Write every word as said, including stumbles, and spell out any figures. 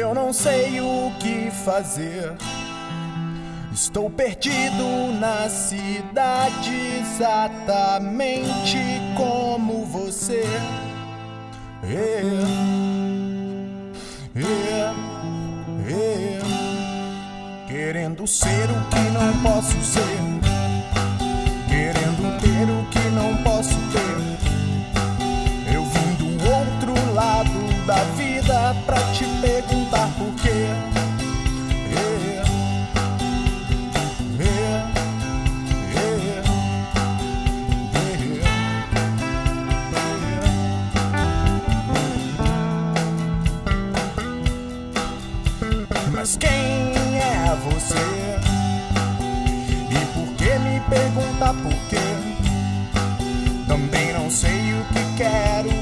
Eu não sei o que fazer. Estou perdido na cidade, exatamente como você. É, é, é. Querendo ser o que não posso ser, querendo ter o que não posso ter. Eu vim do outro lado da vida pra te perguntar por quê. É, é, é, é. Mas quem é você? E por que me perguntar por quê? Também não sei o que quero.